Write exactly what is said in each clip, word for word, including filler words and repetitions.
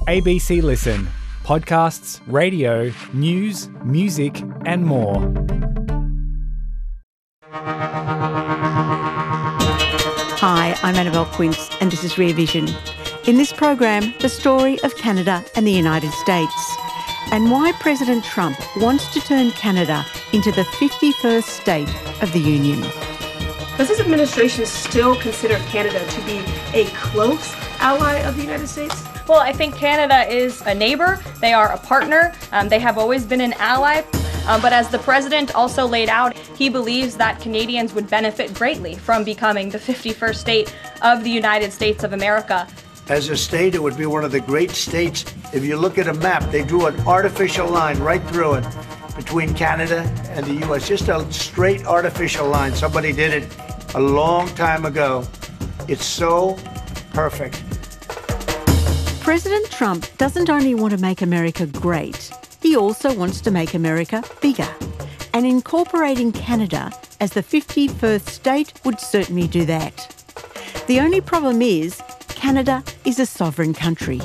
A B C Listen. Podcasts, radio, news, music and more. Hi, I'm Annabelle Quince and this is Rear Vision. In this program, the story of Canada and the United States and why President Trump wants to turn Canada into the fifty-first state of the Union. Does this administration still consider Canada to be a close ally of the United States? Well, I think Canada is a neighbor. They are a partner. Um, they have always been an ally. Um, but as the president also laid out, he believes that Canadians would benefit greatly from becoming the fifty-first state of the United States of America. As a state, it would be one of the great states. If you look at a map, they drew an artificial line right through it between Canada and the U S, just a straight artificial line. Somebody did it a long time ago. It's so perfect. President Trump doesn't only want to make America great, he also wants to make America bigger. And incorporating Canada as the fifty-first state would certainly do that. The only problem is, Canada is a sovereign country.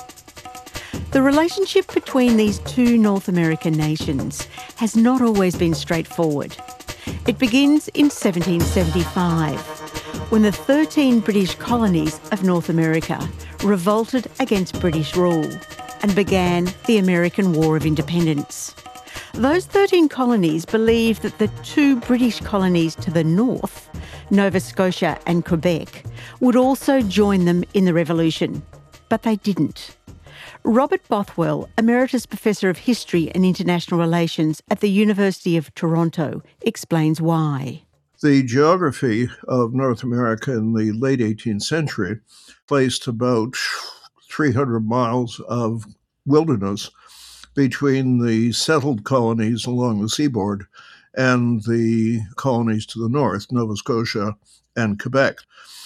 The relationship between these two North American nations has not always been straightforward. It begins in seventeen seventy-five, when the thirteen British colonies of North America revolted against British rule and began the American War of Independence. Those thirteen colonies believed that the two British colonies to the north, Nova Scotia and Quebec, would also join them in the revolution, but they didn't. Robert Bothwell, Emeritus Professor of History and International Relations at the University of Toronto, explains why. The geography of North America in the late eighteenth century placed about three hundred miles of wilderness between the settled colonies along the seaboard and the colonies to the north, Nova Scotia and Quebec.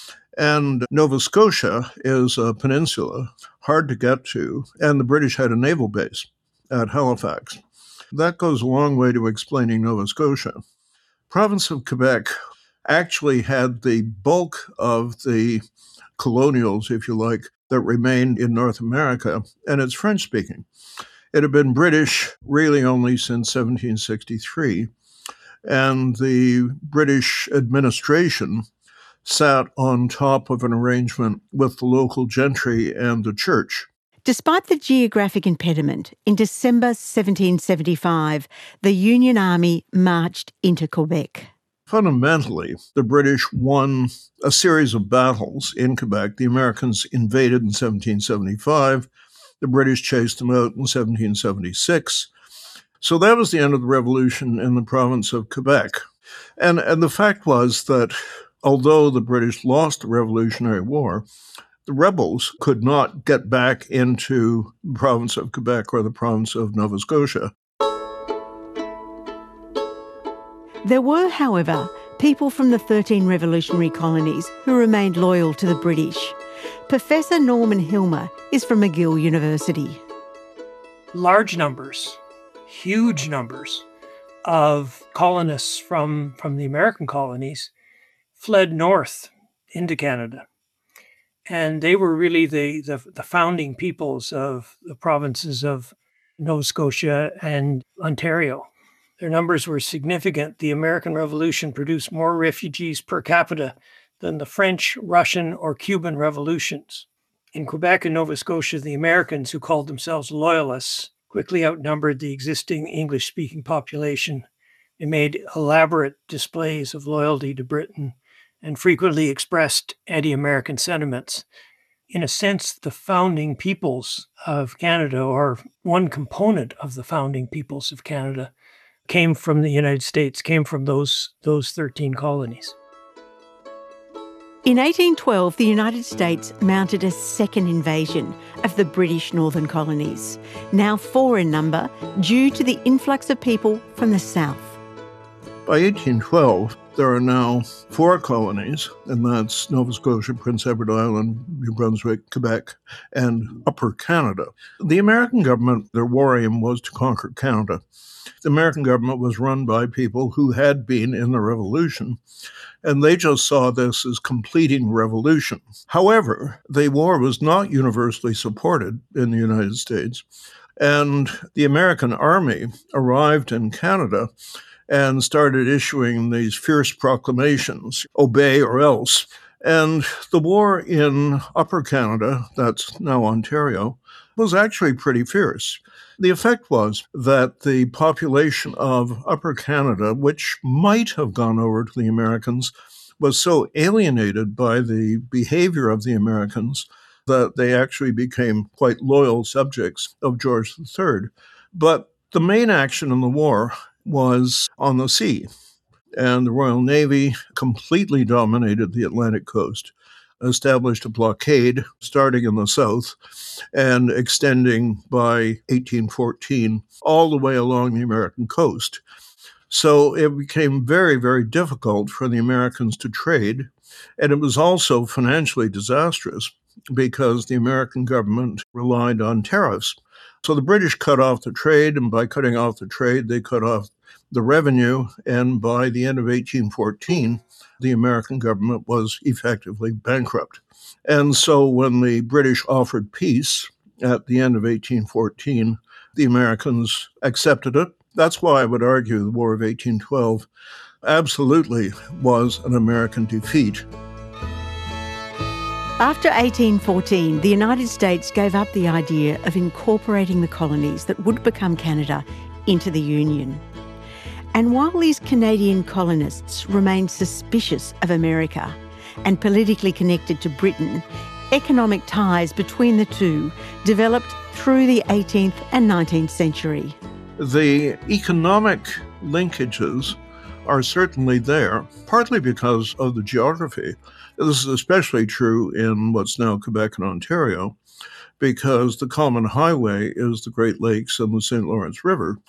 And Nova Scotia is a peninsula, hard to get to, and the British had a naval base at Halifax. That goes a long way to explaining Nova Scotia. Province of Quebec actually had the bulk of the colonials, if you like, that remained in North America, and it's French-speaking. It had been British really only since seventeen sixty-three, and the British administration sat on top of an arrangement with the local gentry and the church. Despite the geographic impediment, in December seventeen seventy-five, the Union Army marched into Quebec. Fundamentally, the British won a series of battles in Quebec. The Americans invaded in seventeen seventy-five. The British chased them out in seventeen seventy-six. So that was the end of the revolution in the province of Quebec. And, and the fact was that although the British lost the Revolutionary War, the rebels could not get back into the province of Quebec or the province of Nova Scotia. There were, however, people from the thirteen revolutionary colonies who remained loyal to the British. Professor Norman Hilmer is from McGill University. Large numbers, huge numbers of colonists from, from the American colonies fled north into Canada. And they were really the, the, the founding peoples of the provinces of Nova Scotia and Ontario. Their numbers were significant. The American Revolution produced more refugees per capita than the French, Russian, or Cuban revolutions. In Quebec and Nova Scotia, the Americans, who called themselves loyalists, quickly outnumbered the existing English-speaking population. They made elaborate displays of loyalty to Britain and frequently expressed anti-American sentiments. In a sense, the founding peoples of Canada, or one component of the founding peoples of Canada, came from the United States, came from those, those thirteen colonies. In eighteen twelve, the United States mounted a second invasion of the British northern colonies, now four in number, due to the influx of people from the south. By eighteen twelve, there are now four colonies, and that's Nova Scotia, Prince Edward Island, New Brunswick, Quebec, and Upper Canada. The American government, their war aim was to conquer Canada. The American government was run by people who had been in the Revolution, and they just saw this as completing revolution. However, the war was not universally supported in the United States, and the American army arrived in Canada and started issuing these fierce proclamations, obey or else. And the war in Upper Canada, that's now Ontario, was actually pretty fierce. The effect was that the population of Upper Canada, which might have gone over to the Americans, was so alienated by the behavior of the Americans that they actually became quite loyal subjects of George the Third. But the main action in the war was on the sea, and the Royal Navy completely dominated the Atlantic coast, established a blockade starting in the south and extending by eighteen fourteen all the way along the American coast. So it became very, very difficult for the Americans to trade, and it was also financially disastrous because the American government relied on tariffs. So the British cut off the trade, and by cutting off the trade, they cut off the revenue, and by the end of eighteen fourteen, the American government was effectively bankrupt. And so when the British offered peace at the end of eighteen fourteen, the Americans accepted it. That's why I would argue the War of eighteen twelve absolutely was an American defeat. After eighteen fourteen, the United States gave up the idea of incorporating the colonies that would become Canada into the Union. And while these Canadian colonists remained suspicious of America and politically connected to Britain, economic ties between the two developed through the eighteenth and nineteenth century. The economic linkages are certainly there, partly because of the geography. This is especially true in what's now Quebec and Ontario, because the common highway is the Great Lakes and the Saint Lawrence River,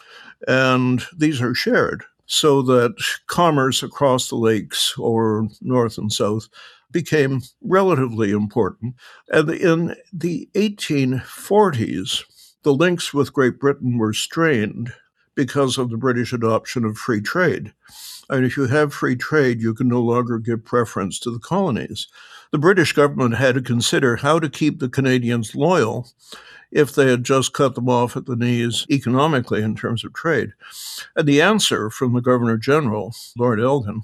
and these are shared, so that commerce across the lakes, or north and south, became relatively important. And in the eighteen forties, the links with Great Britain were strained because of the British adoption of free trade. And if you have free trade, you can no longer give preference to the colonies. The British government had to consider how to keep the Canadians loyal if they had just cut them off at the knees economically in terms of trade. And the answer from the Governor General, Lord Elgin,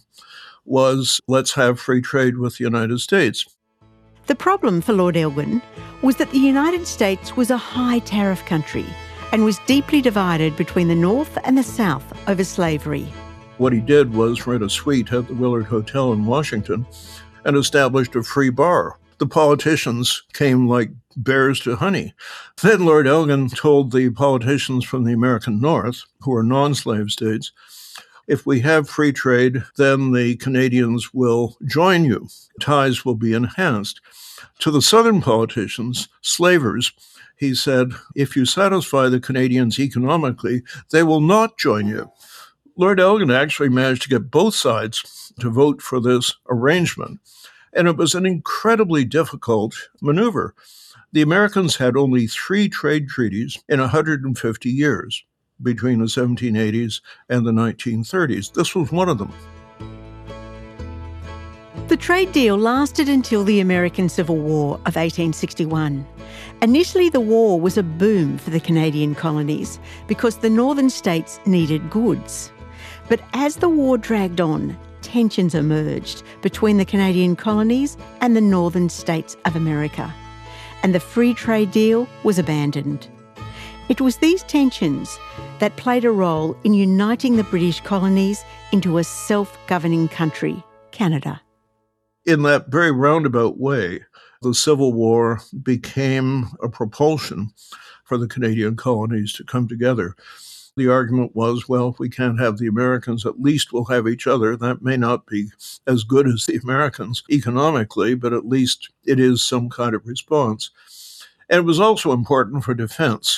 was let's have free trade with the United States. The problem for Lord Elgin was that the United States was a high tariff country and was deeply divided between the North and the South over slavery. What he did was rent a suite at the Willard Hotel in Washington and established a free bar. The politicians came like bears to honey. Then Lord Elgin told the politicians from the American North, who are non-slave states, if we have free trade, then the Canadians will join you. Ties will be enhanced. To the Southern politicians, slavers, he said, if you satisfy the Canadians economically, they will not join you. Lord Elgin actually managed to get both sides to vote for this arrangement, and it was an incredibly difficult maneuver. The Americans had only three trade treaties in one hundred fifty years between the seventeen eighties and the nineteen thirties. This was one of them. The trade deal lasted until the American Civil War of eighteen sixty-one. Initially, the war was a boom for the Canadian colonies because the northern states needed goods. But as the war dragged on, tensions emerged between the Canadian colonies and the northern states of America, and the free trade deal was abandoned. It was these tensions that played a role in uniting the British colonies into a self-governing country, Canada. In that very roundabout way, the Civil War became a propulsion for the Canadian colonies to come together. The argument was, well, if we can't have the Americans, at least we'll have each other. That may not be as good as the Americans economically, but at least it is some kind of response. And it was also important for defense,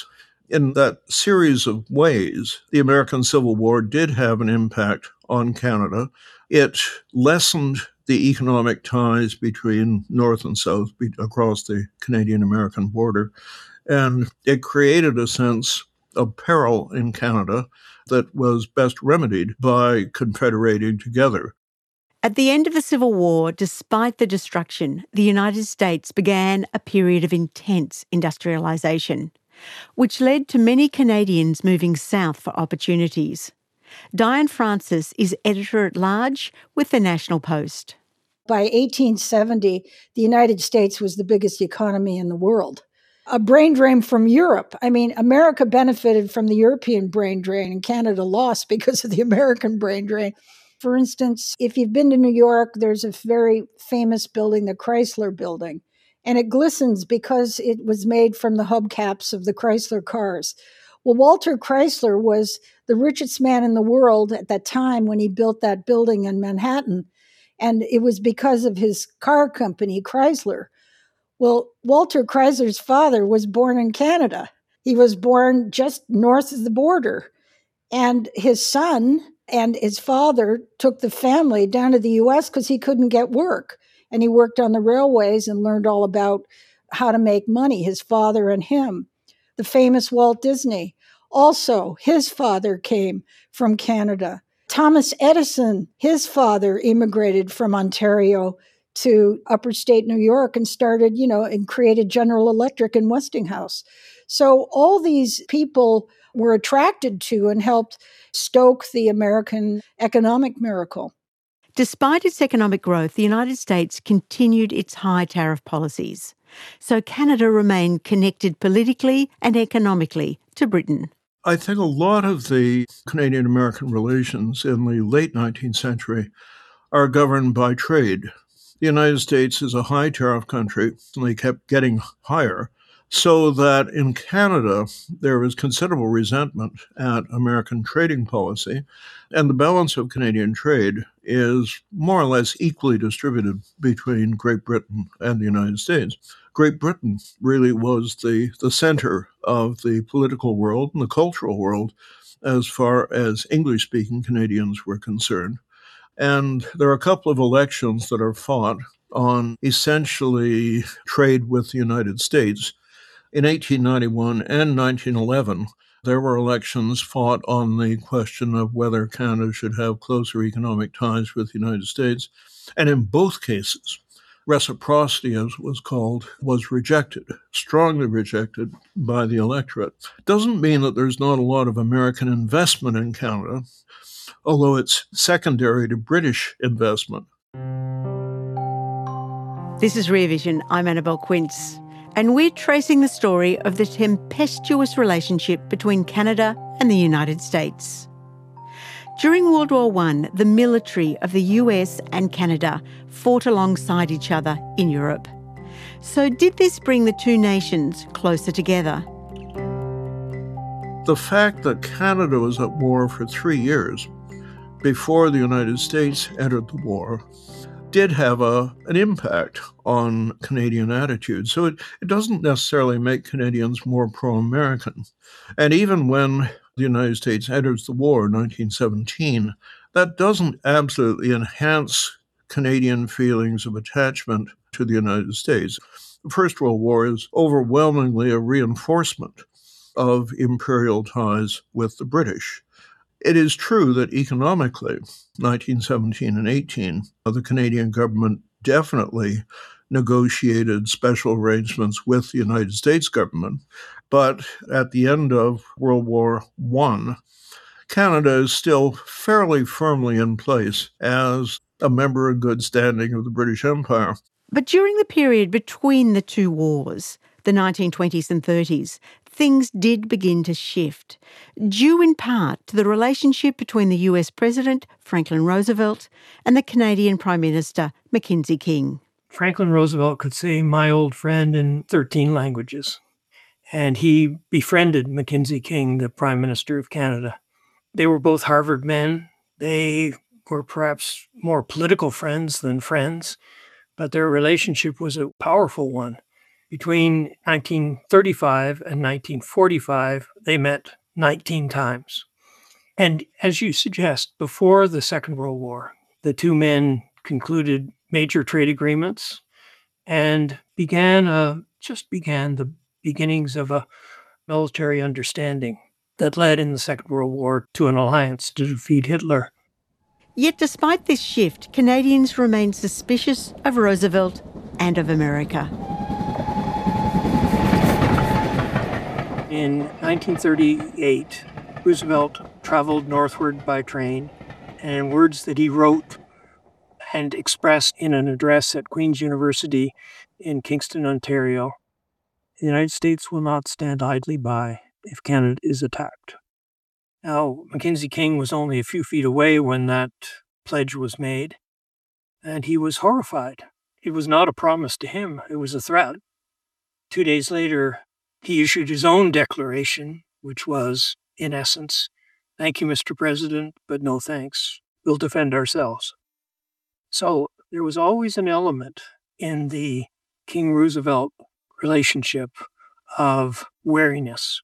In that series of ways, the American Civil War did have an impact on Canada. It lessened the economic ties between North and South across the Canadian-American border, and it created a sense of peril in Canada that was best remedied by confederating together. At the end of the Civil War, despite the destruction, the United States began a period of intense industrialisation, which led to many Canadians moving south for opportunities. Diane Francis is editor-at-large with the National Post. By eighteen seventy, the United States was the biggest economy in the world. A brain drain from Europe. I mean, America benefited from the European brain drain and Canada lost because of the American brain drain. For instance, if you've been to New York, there's a very famous building, the Chrysler Building, and it glistens because it was made from the hubcaps of the Chrysler cars. Well, Walter Chrysler was the richest man in the world at that time when he built that building in Manhattan, and it was because of his car company, Chrysler. Well, Walter Chrysler's father was born in Canada. He was born just north of the border, and his son and his father took the family down to the U S because he couldn't get work. And he worked on the railways and learned all about how to make money, his father and him. The famous Walt Disney. Also, his father came from Canada. Thomas Edison, his father immigrated from Ontario to upper state New York and started, you know, and created General Electric and Westinghouse. So all these people were attracted to and helped stoke the American economic miracle. Despite its economic growth, the United States continued its high tariff policies. So Canada remained connected politically and economically to Britain. I think a lot of the Canadian-American relations in the late nineteenth century are governed by trade. The United States is a high tariff country, and they kept getting higher, so that in Canada, there was considerable resentment at American trading policy, and the balance of Canadian trade is more or less equally distributed between Great Britain and the United States. Great Britain really was the, the center of the political world and the cultural world as far as English-speaking Canadians were concerned. And there are a couple of elections that are fought on essentially trade with the United States. In eighteen ninety-one and nineteen eleven, there were elections fought on the question of whether Canada should have closer economic ties with the United States. And in both cases, reciprocity, as it was called, was rejected, strongly rejected by the electorate. Doesn't mean that there's not a lot of American investment in Canada, although it's secondary to British investment. This is Rear Vision. I'm Annabelle Quince. And we're tracing the story of the tempestuous relationship between Canada and the United States. During World War One, the military of the U S and Canada fought alongside each other in Europe. So did this bring the two nations closer together? The fact that Canada was at war for three years before the United States entered the war did have a, an impact on Canadian attitudes. So it, it doesn't necessarily make Canadians more pro-American. And even when the United States enters the war in nineteen seventeen, that doesn't absolutely enhance Canadian feelings of attachment to the United States. The First World War is overwhelmingly a reinforcement of imperial ties with the British. It is true that economically, nineteen seventeen and eighteen, the Canadian government definitely negotiated special arrangements with the United States government. But at the end of World War One, Canada is still fairly firmly in place as a member in good standing of the British Empire. But during the period between the two wars, the nineteen twenties and thirties, things did begin to shift, due in part to the relationship between the U S President, Franklin Roosevelt, and the Canadian Prime Minister, Mackenzie King. Franklin Roosevelt could say "my old friend" in thirteen languages, and he befriended Mackenzie King, the Prime Minister of Canada. They were both Harvard men. They were perhaps more political friends than friends, but their relationship was a powerful one. Between nineteen thirty-five and nineteen forty-five, they met nineteen times. And as you suggest, before the Second World War, the two men concluded major trade agreements and began a, just began the beginnings of a military understanding that led in the Second World War to an alliance to defeat Hitler. Yet despite this shift, Canadians remain suspicious of Roosevelt and of America. In nineteen thirty-eight, Roosevelt traveled northward by train, and in words that he wrote and expressed in an address at Queen's University in Kingston, Ontario, the United States will not stand idly by if Canada is attacked. Now, Mackenzie King was only a few feet away when that pledge was made, and he was horrified. It was not a promise to him, it was a threat. Two days later, he issued his own declaration, which was, in essence, "Thank you, Mister President, but no thanks. We'll defend ourselves." So there was always an element in the King-Roosevelt relationship of wariness.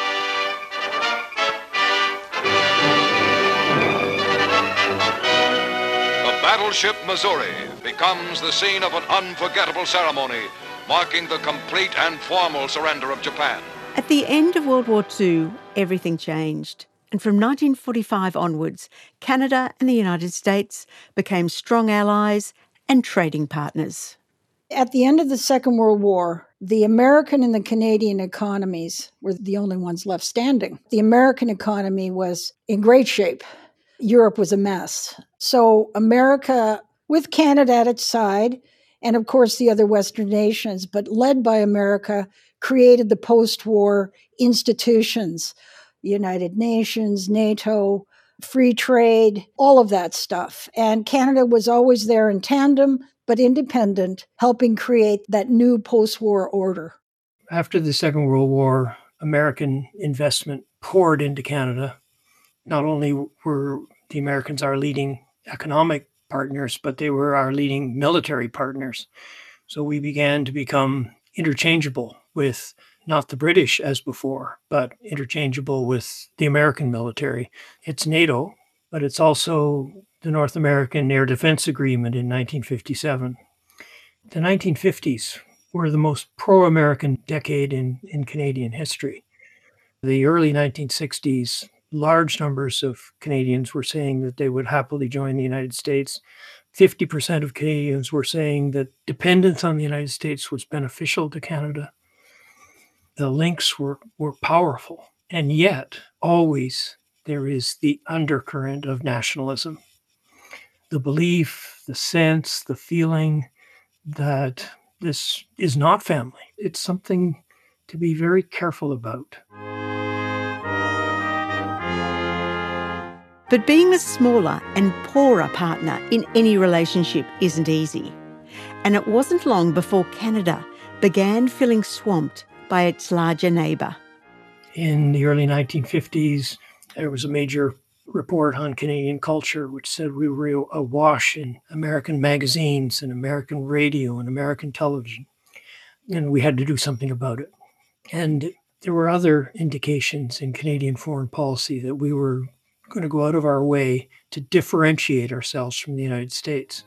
Battleship Missouri becomes the scene of an unforgettable ceremony, marking the complete and formal surrender of Japan. At the end of World War Two, everything changed. And from nineteen forty-five onwards, Canada and the United States became strong allies and trading partners. At the end of the Second World War, the American and the Canadian economies were the only ones left standing. The American economy was in great shape. Europe was a mess. So America, with Canada at its side, and of course the other Western nations, but led by America, created the post-war institutions, the United Nations, NATO, free trade, all of that stuff. And Canada was always there in tandem, but independent, helping create that new post-war order. After the Second World War, American investment poured into Canada. Not only were the Americans our leading economic partners, but they were our leading military partners. So we began to become interchangeable with not the British as before, but interchangeable with the American military. It's NATO, but it's also the North American Air Defense Agreement in nineteen fifty-seven. The nineteen fifties were the most pro-American decade in, in Canadian history. The early nineteen sixties, large numbers of Canadians were saying that they would happily join the United States. fifty percent of Canadians were saying that dependence on the United States was beneficial to Canada. The links were, were powerful. And yet, always, there is the undercurrent of nationalism. The belief, the sense, the feeling that this is not family. It's something to be very careful about. But being the smaller and poorer partner in any relationship isn't easy. And it wasn't long before Canada began feeling swamped by its larger neighbour. In the early nineteen fifties, there was a major report on Canadian culture which said we were awash in American magazines and American radio and American television, and we had to do something about it. And there were other indications in Canadian foreign policy that we were going to go out of our way to differentiate ourselves from the United States.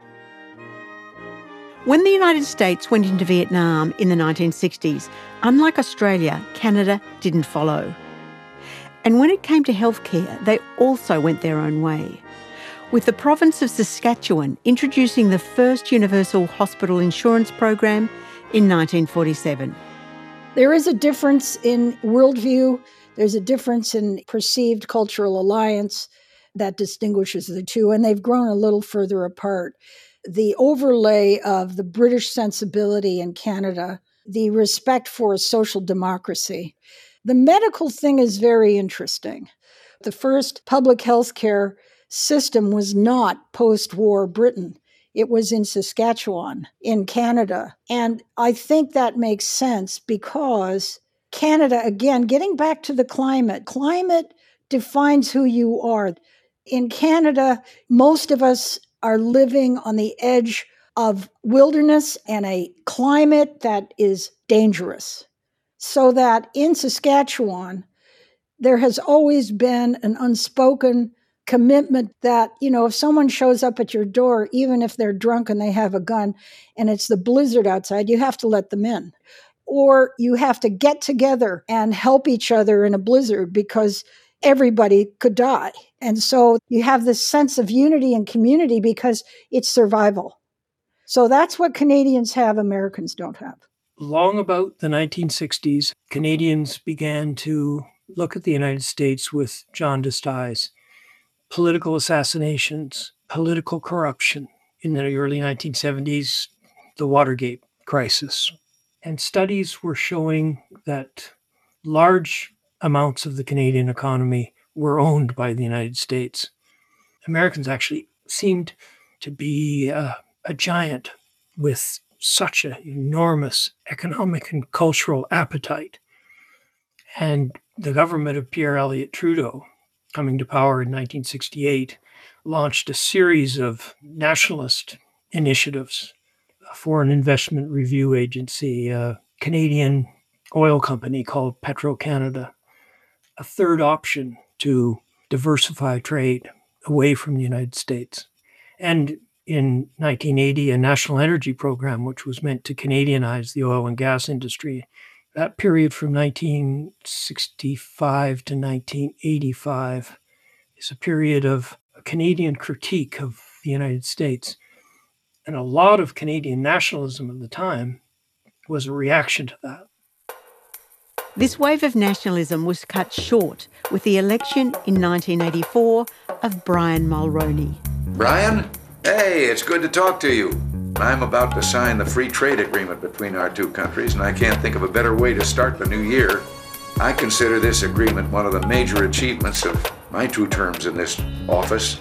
When the United States went into Vietnam in the nineteen sixties, unlike Australia, Canada didn't follow. And when it came to healthcare, they also went their own way, with the province of Saskatchewan introducing the first universal hospital insurance program in nineteen forty-seven. There is a difference in worldview. There's a difference in perceived cultural alliance that distinguishes the two, and they've grown a little further apart. The overlay of the British sensibility in Canada, the respect for social democracy. The medical thing is very interesting. The first public health care system was not post-war Britain. It was in Saskatchewan, in Canada. And I think that makes sense because Canada, again, getting back to the climate, climate defines who you are. In Canada, most of us are living on the edge of wilderness and a climate that is dangerous. So that in Saskatchewan, there has always been an unspoken commitment that, you know, if someone shows up at your door, even if they're drunk and they have a gun and it's the blizzard outside, you have to let them in. Or you have to get together and help each other in a blizzard because everybody could die. And so you have this sense of unity and community because it's survival. So that's what Canadians have, Americans don't have. Long about the nineteen sixties, Canadians began to look at the United States with jaundiced eyes. Political assassinations, political corruption. In the early nineteen seventies, the Watergate crisis. And studies were showing that large amounts of the Canadian economy were owned by the United States. Americans actually seemed to be uh, a giant with such an enormous economic and cultural appetite. And the government of Pierre Elliott Trudeau, coming to power in nineteen sixty-eight, launched a series of nationalist initiatives, a foreign investment review agency, a Canadian oil company called Petro-Canada, a third option to diversify trade away from the United States. And in nineteen eighty, a national energy program, which was meant to Canadianize the oil and gas industry. That period from nineteen sixty-five to nineteen eighty-five is a period of a Canadian critique of the United States. And a lot of Canadian nationalism at the time was a reaction to that. This wave of nationalism was cut short with the election in nineteen eighty-four of Brian Mulroney. Brian? Hey, it's good to talk to you. I'm about to sign the free trade agreement between our two countries, and I can't think of a better way to start the new year. I consider this agreement one of the major achievements of my two terms in this office.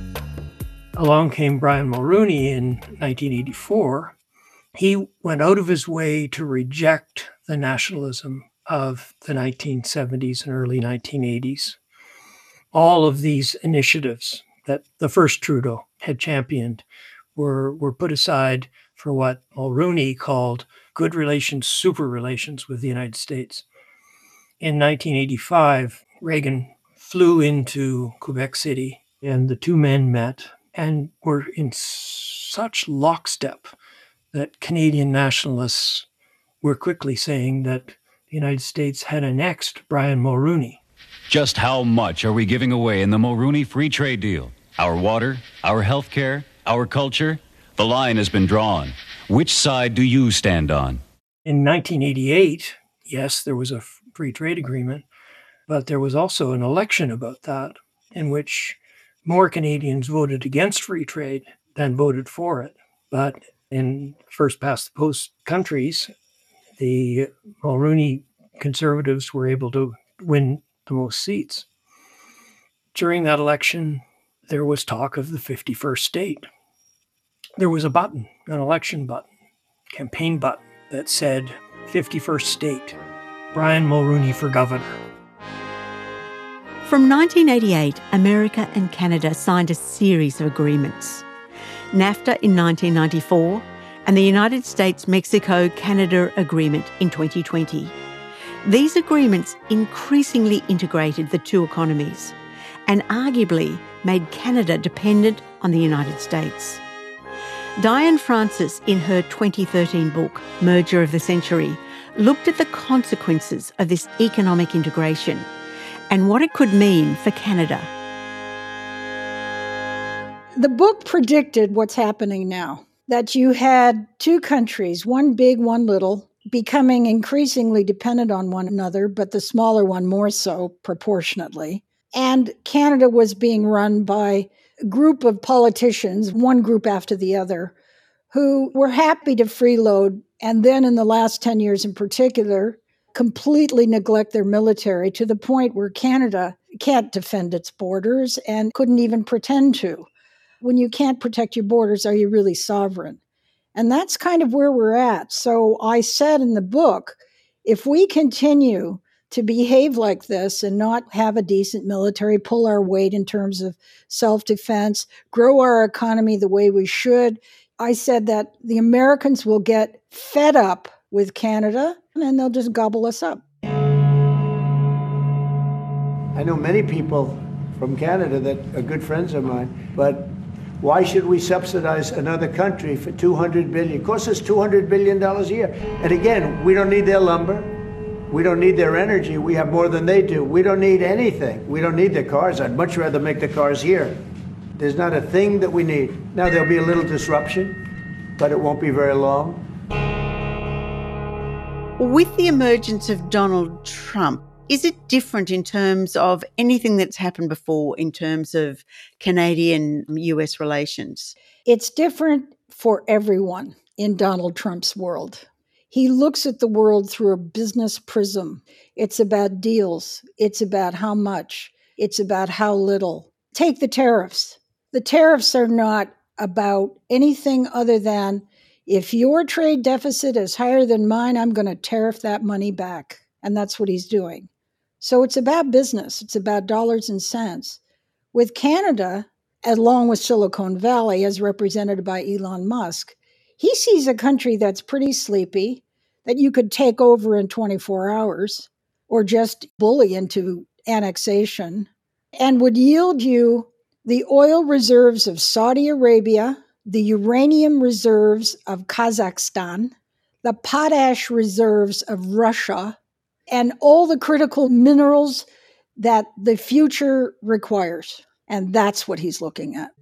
Along came Brian Mulroney in nineteen eighty-four. He went out of his way to reject the nationalism of the nineteen seventies and early nineteen eighties. All of these initiatives that the first Trudeau had championed were, were put aside for what Mulroney called good relations, super relations with the United States. In nineteen eighty-five, Reagan flew into Quebec City, and the two men met and were in such lockstep that Canadian nationalists were quickly saying that the United States had annexed Brian Mulroney. Just how much are we giving away in the Mulroney Free Trade Deal? Our water, our health care, our culture? The line has been drawn. Which side do you stand on? In nineteen eighty-eight, yes, there was a free trade agreement, but there was also an election about that in which more Canadians voted against free trade than voted for it. But in first past the post countries, the Mulroney Conservatives were able to win the most seats. During that election, there was talk of the fifty-first state. There was a button, an election button, campaign button that said fifty-first state, Brian Mulroney for governor. From nineteen eighty-eight, America and Canada signed a series of agreements. NAFTA in nineteen ninety-four and the United States-Mexico-Canada Agreement in twenty twenty. These agreements increasingly integrated the two economies and arguably made Canada dependent on the United States. Diane Francis, in her twenty thirteen book, Merger of the Century, looked at the consequences of this economic integration and what it could mean for Canada. The book predicted what's happening now, that you had two countries, one big, one little, becoming increasingly dependent on one another, but the smaller one more so proportionately. And Canada was being run by a group of politicians, one group after the other, who were happy to freeload, and then in the last ten years in particular, completely neglect their military to the point where Canada can't defend its borders and couldn't even pretend to. When you can't protect your borders, are you really sovereign? And that's kind of where we're at. So I said in the book, if we continue to behave like this and not have a decent military, pull our weight in terms of self-defense, grow our economy the way we should, I said that the Americans will get fed up with Canada and they'll just gobble us up. I know many people from Canada that are good friends of mine, but why should we subsidize another country for two hundred billion dollars? It costs us two hundred billion dollars a year. And again, we don't need their lumber. We don't need their energy. We have more than they do. We don't need anything. We don't need their cars. I'd much rather make the cars here. There's not a thing that we need. Now, there'll be a little disruption, but it won't be very long. With the emergence of Donald Trump, is it different in terms of anything that's happened before in terms of Canadian-U S relations? It's different for everyone in Donald Trump's world. He looks at the world through a business prism. It's about deals. It's about how much. It's about how little. Take the tariffs. The tariffs are not about anything other than if your trade deficit is higher than mine, I'm going to tariff that money back. And that's what he's doing. So it's about business. It's about dollars and cents. With Canada, along with Silicon Valley, as represented by Elon Musk, he sees a country that's pretty sleepy, that you could take over in twenty-four hours or just bully into annexation, and would yield you the oil reserves of Saudi Arabia, the uranium reserves of Kazakhstan, the potash reserves of Russia, and all the critical minerals that the future requires. And that's what he's looking at.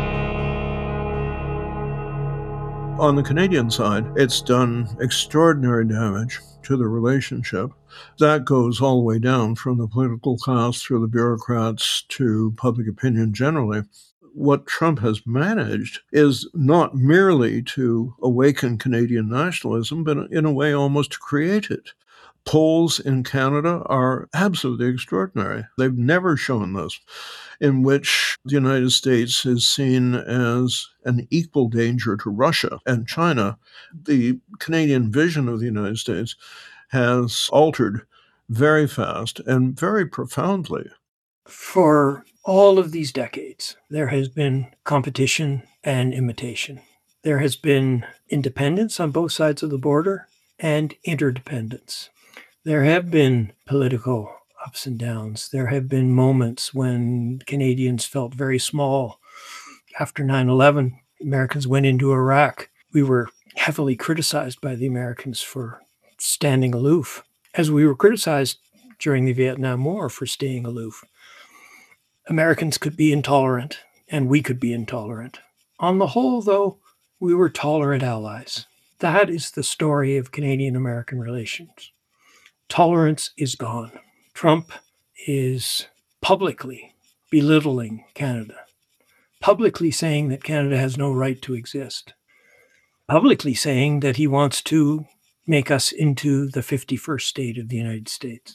On the Canadian side, it's done extraordinary damage to the relationship. That goes all the way down from the political class through the bureaucrats to public opinion generally. What Trump has managed is not merely to awaken Canadian nationalism, but in a way almost to create it. Polls in Canada are absolutely extraordinary. They've never shown this, in which the United States is seen as an equal danger to Russia and China. The Canadian vision of the United States has altered very fast and very profoundly. For all of these decades, there has been competition and imitation. There has been independence on both sides of the border and interdependence. There have been political ups and downs. There have been moments when Canadians felt very small. After nine eleven, Americans went into Iraq. We were heavily criticized by the Americans for standing aloof, as we were criticized during the Vietnam War for staying aloof. Americans could be intolerant, and we could be intolerant. On the whole, though, we were tolerant allies. That is the story of Canadian-American relations. Tolerance is gone. Trump is publicly belittling Canada, publicly saying that Canada has no right to exist, publicly saying that he wants to make us into the fifty-first state of the United States.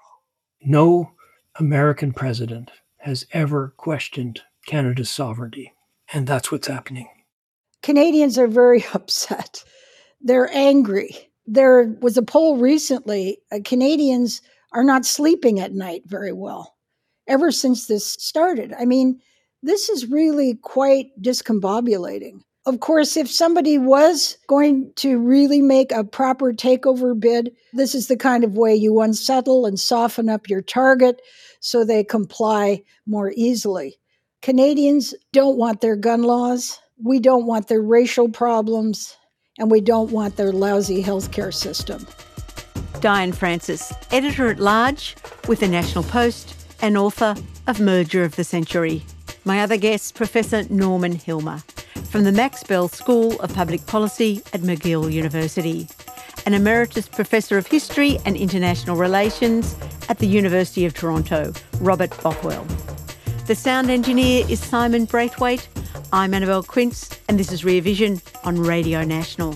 No American president has ever questioned Canada's sovereignty, and that's what's happening. Canadians are very upset. They're angry. There was a poll recently. Uh, Canadians are not sleeping at night very well ever since this started. I mean, this is really quite discombobulating. Of course, if somebody was going to really make a proper takeover bid, this is the kind of way you unsettle and soften up your target so they comply more easily. Canadians don't want their gun laws. We don't want their racial problems. And we don't want their lousy healthcare system. Diane Francis, editor-at-large with the National Post and author of Merger of the Century. My other guest, Professor Norman Hilmer, from the Max Bell School of Public Policy at McGill University, an Emeritus Professor of History and International Relations at the University of Toronto, Robert Bothwell. The sound engineer is Simon Braithwaite. I'm Annabelle Quince, and this is Rear Vision on Radio National.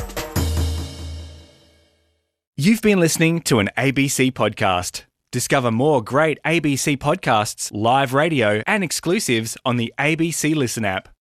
You've been listening to an A B C podcast. Discover more great A B C podcasts, live radio, and exclusives on the A B C Listen app.